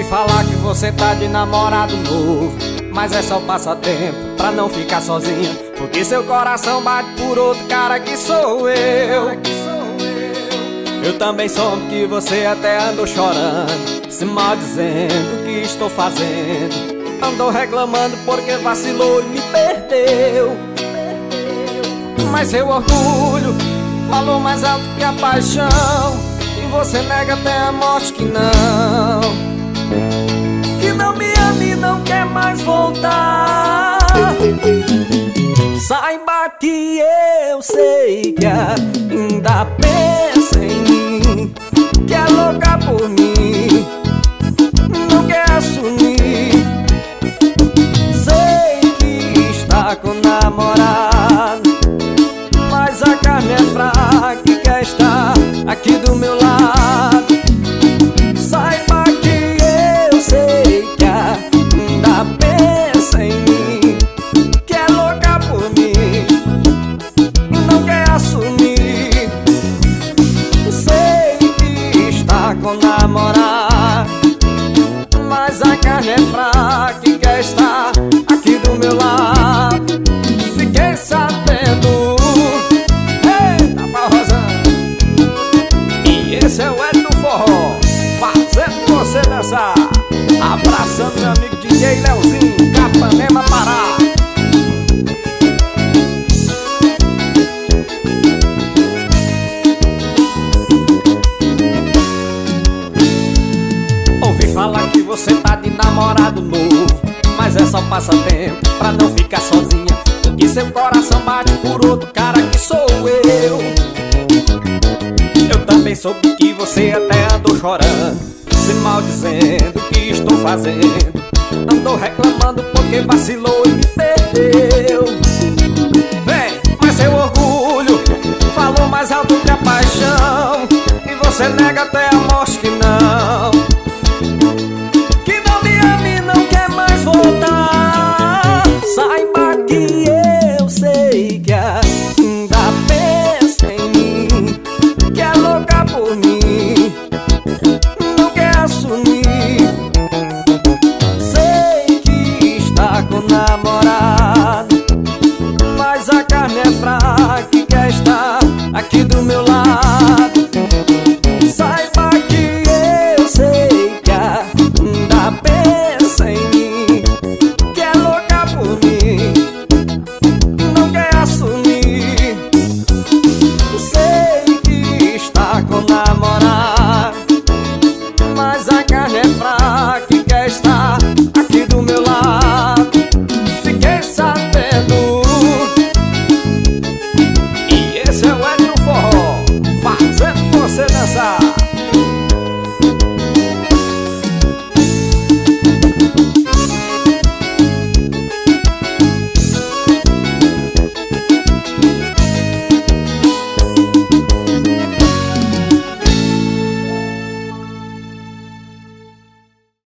falar que você tá de namorado novo, mas é só passatempo pra não ficar sozinha, porque seu coração bate por outro cara que sou eu. Eu também soube que você até andou chorando, se maldizendo o que estou fazendo. Andou reclamando porque vacilou e me perdeu. Mas seu orgulho falou mais alto que a paixão, e você nega até a morte que não me ama e não quer mais voltar. Saiba que eu sei que ainda pensa em mim, que é louca por mim, não quer assumir. Sei que está com namorado, mas a carne é fraca e quer estar aqui do meu lado. Saiba que eu sei que ainda pensa em mim, que é louca por mim, não quer assumir. Sei que está com namorado, mas a carne é fraca e quer estar aqui do meu lado. Fiquei sabendo, eita forrozão, e esse é o Ed do Forró, fazendo você dançar. Abraçando meu amigo DJ Leozinho, Capanema, Pará. Ouvi falar que você tá de namorado novo, mas é só passatempo pra não ficar sozinha, porque seu coração bate por outro cara que sou eu. Eu também soube que você até andou chorando, se maldizendo o que estou fazendo. Andou reclamando porque vacilou e me perdeu. Vem, mas seu orgulho falou mais alto que a paixão, e você nega até a morte que não me ama e não quer mais voltar. Saiba que eu sei que ainda pensa em mim, que é louca por mim, não quer assumir. Sei que está com namorado, mas a carne é fraca e